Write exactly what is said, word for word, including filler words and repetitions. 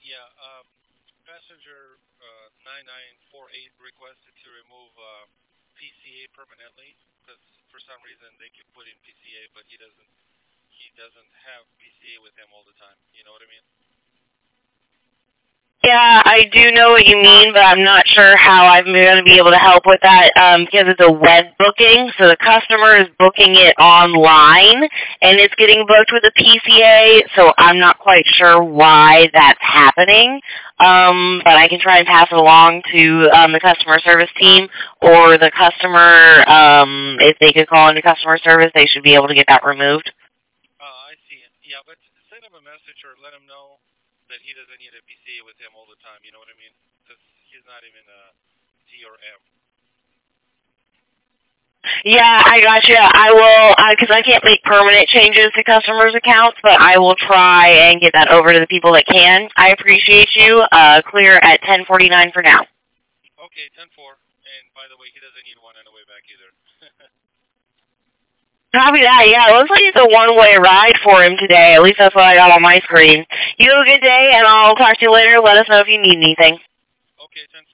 Yeah, um, passenger uh, nine nine four eight requested to remove uh, P C A permanently because for some reason they keep putting P C A, but he doesn't. He doesn't have P C A with him all the time. You know what I mean? Yeah, I do know what you mean, but I'm not sure how I'm going to be able to help with that um, because it's a web booking, so the customer is booking it online, and it's getting booked with a P C A, so I'm not quite sure why that's happening, um, but I can try and pass it along to um, the customer service team, or the customer, um, if they could call into customer service, they should be able to get that removed. Uh, I see. Yeah, but send him a message or let him know that he doesn't need a P C A with him all the time. You know what I mean? Because he's not even a T or M. Yeah, I got you. I will, because I can't make permanent changes to customers' accounts, but I will try and get that over to the people that can. I appreciate you. Uh, clear at ten forty-nine for now. Okay, ten four. And by the way, he doesn't need one on the way back either. Copy that. Yeah, it looks like it's a one-way ride for him today. At least that's what I got on my screen. You have a good day, and I'll talk to you later. Let us know if you need anything. Okay, ten